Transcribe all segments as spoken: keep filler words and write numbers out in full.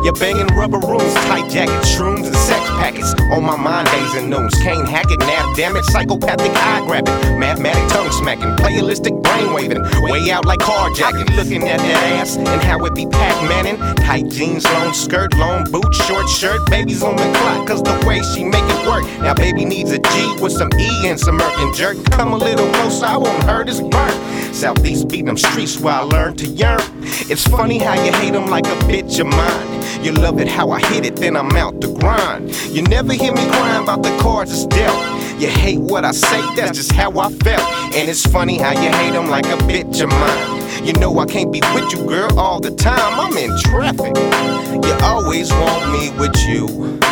You're banging rubber rooms, tight jackets, shrooms, and sex packets. On my mind, days and noons. Can't hack it, nap, damn it, psychopathic eye grabbing, mathematic tongue smacking, playalistic brain waving, way out like carjacking. Looking at that ass and how it be Pac-Manning. Tight jeans, long skirt, long boots, short shirt. Baby's on the clock, cause the way she make it work. Now baby needs a G with some E and some irk and jerk. Come a little closer, I won't hurt his burn. Southeast beat them streets where I learned to yearn. It's funny how you hate them like a bitch of mine. You love it how I hit it, then I'm out to grind. You never hear me crying about the cards it's dealt. You hate what I say, that's just how I felt. And it's funny how you hate them like a bitch of mine. You know I can't be with you, girl, all the time. I'm in traffic. You always want me with you.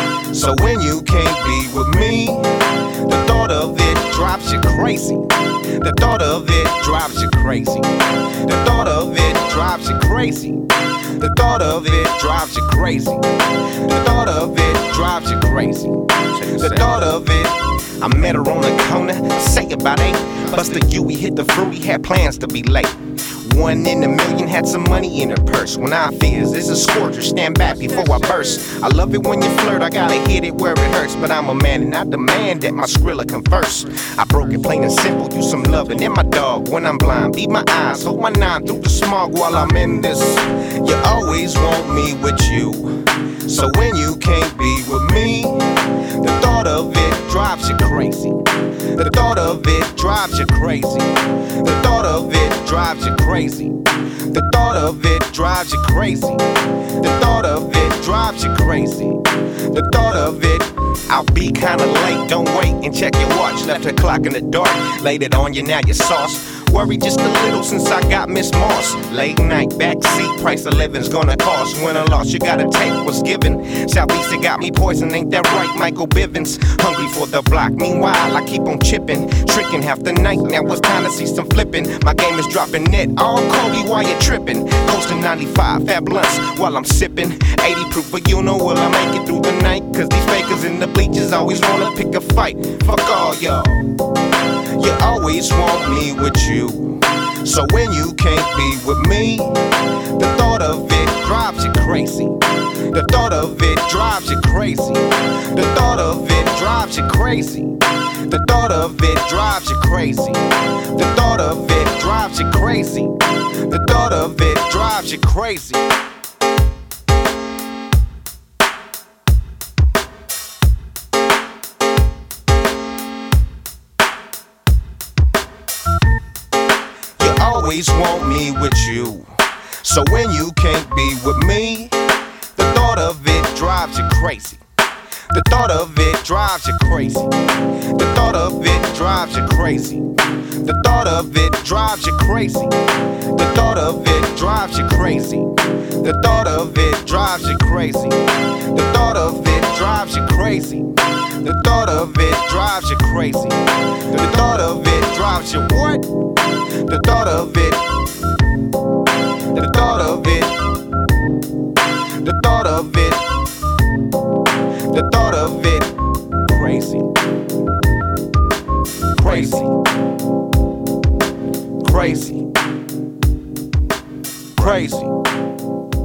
So when you can't be with me, the thought of it drives you crazy. The thought of it drives you crazy. The thought of it drives you crazy. The thought of it drives you crazy. The thought of it drives you crazy. The thought of it. I met her on the corner, say about eight. Busted you, we hit the fruit, he had plans to be late. One in a million, had some money in her purse. When I fears, it's a scorcher, stand back before I burst. I love it when you flirt, I gotta hit it where it hurts. But I'm a man and I demand that my Skrilla converse. I broke it plain and simple, you some loving in my dog. When I'm blind, beat my eyes, hold my nine through the smog while I'm in this. You always want me with you. So when you can't be with me, the thought of it drives you crazy. The thought of it drives you crazy. The thought of it drives you crazy. The thought of it drives you crazy. The thought of it drives you crazy. The thought of it. I'll be kinda late, don't wait and check your watch. Left her clock in the dark, laid it on you, now your sauce. Worried just a little since I got Miss Moss. Late night, backseat, price of living's gonna cost. Win or loss, you gotta take what's given. Southeast, it got me poisoned, ain't that right, Michael Bivins? Hungry for the block, meanwhile I keep on chipping. Tricking half the night, now it's time to see some flipping. My game is dropping net, all Kobe while you're tripping. Coasting ninety-five, fat blunts while I'm sipping. eighty proof, but you know will I make it through the night? Cause these fakers in the bleachers always wanna pick a fight. Fuck all y'all. You always want me with you. So when you can't be with me, the thought of it drives you crazy. The thought of it drives you crazy. The thought of it drives you crazy. The thought of it drives you crazy. The thought of it drives you crazy. The thought of it drives you crazy. Always want me with you. So when you can't be with me, the thought of it drives you crazy. The thought of it drives you crazy. The thought of it drives you crazy. The thought of it drives you crazy. The thought of it drives you crazy. The thought of it drives you crazy. The thought of it drives you crazy. The thought of it drives you crazy. The thought of it drives you what? The thought of it. The thought of it. The thought of it. The thought of it. Crazy. Crazy. Crazy. Crazy.